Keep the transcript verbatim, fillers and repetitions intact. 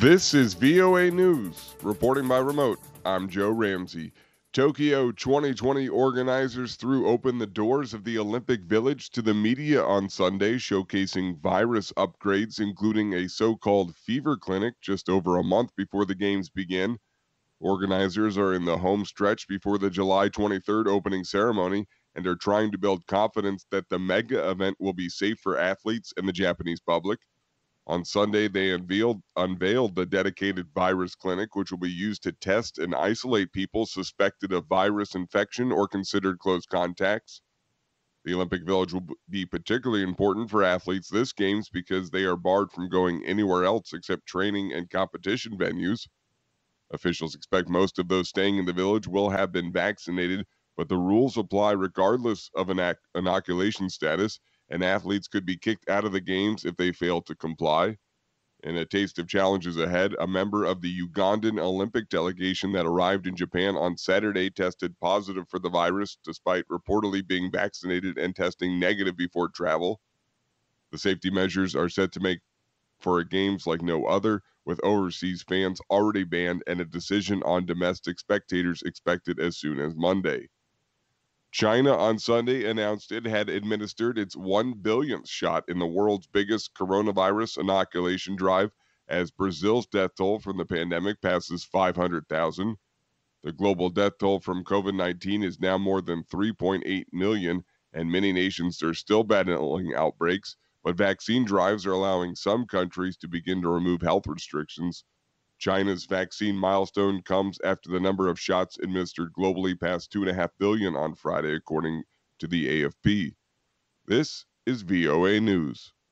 This is V O A News, reporting by remote. I'm Joe Ramsey. Tokyo twenty twenty organizers threw open the doors of the Olympic Village to the media on Sunday, showcasing virus upgrades, including a so called fever clinic just over a month before the Games begin. Organizers are in the home stretch before the July twenty-third opening ceremony and are trying to build confidence that the mega event will be safe for athletes and the Japanese public. On Sunday, they unveiled, unveiled the dedicated virus clinic, which will be used to test and isolate people suspected of virus infection or considered close contacts. The Olympic Village will be particularly important for athletes this Games because they are barred from going anywhere else except training and competition venues. Officials expect most of those staying in the village will have been vaccinated, but the rules apply regardless of an inoculation status, and athletes could be kicked out of the Games if they fail to comply. In a taste of challenges ahead, a member of the Ugandan Olympic delegation that arrived in Japan on Saturday tested positive for the virus despite reportedly being vaccinated and testing negative before travel. The safety measures are set to make for a Games like no other, with overseas fans already banned and a decision on domestic spectators expected as soon as Monday. China on Sunday announced it had administered its one billionth shot in the world's biggest coronavirus inoculation drive as Brazil's death toll from the pandemic passes five hundred thousand. The global death toll from COVID nineteen is now more than three point eight million, and many nations are still battling outbreaks, but vaccine drives are allowing some countries to begin to remove health restrictions. China's vaccine milestone comes after the number of shots administered globally passed two point five billion on Friday, according to the A F P. This is V O A News.